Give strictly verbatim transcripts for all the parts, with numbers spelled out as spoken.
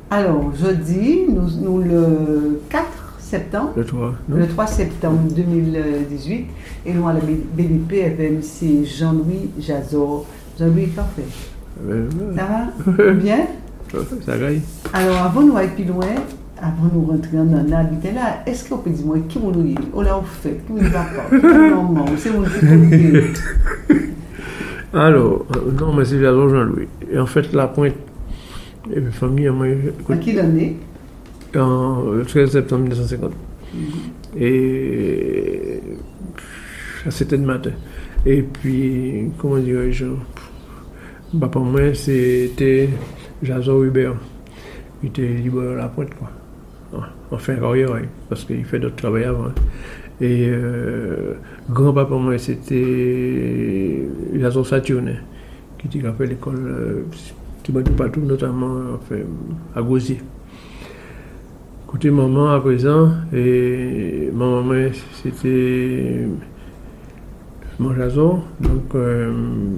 Alors, jeudi, nous, nous le quatre septembre. Le trois. Non? Le trois septembre deux mille dix-huit. Et nous, à la B D P, avec M C Jean-Louis Jazor. Jean-Louis, qu'en fait? Euh, Ça va? Bien? Ça gagne. Alors, avant de nous aller plus loin, avant de nous rentrer dans l'habitat là, est-ce qu'on peut dire, moi, qui vous nous on l'a fait? Qui vous va pas? Non, c'est mon petit. Alors, euh, non, mais c'est Jazor Jean-Louis. Et en fait, la pointe, et ma famille, moi, En quelle année? En le treize septembre mille neuf cent cinquante. Mm-hmm. Et à sept heures du matin. Et puis, comment dirais-je? Bah, pour moi, c'était Jazor Hubert. Il était libre à la pointe, quoi. Enfin, carrière, parce qu'il fait d'autres travail avant. Et euh, grand-papa pour moi, c'était Jazor Saturnin, qui a fait l'école, euh, partout, notamment enfin, à Gosier. Côté maman à présent, et ma maman, c'était mon Jazor, donc euh,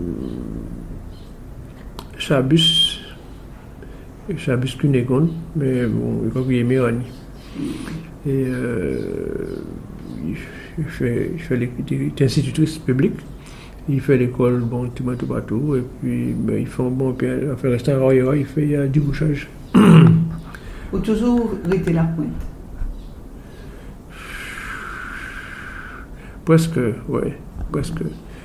Chabus, Chabus Cunégonde, mais bon, il faut qu'il y ait Mérani. Et euh, il fait, il fait il est institutrice publique, il fait l'école, bon, tout partout, partout, et puis ben, il fait un bon, puis il fait rester en Royaume, il fait il y a du bouchage. Ou toujours rester la pointe? Presque, oui, presque.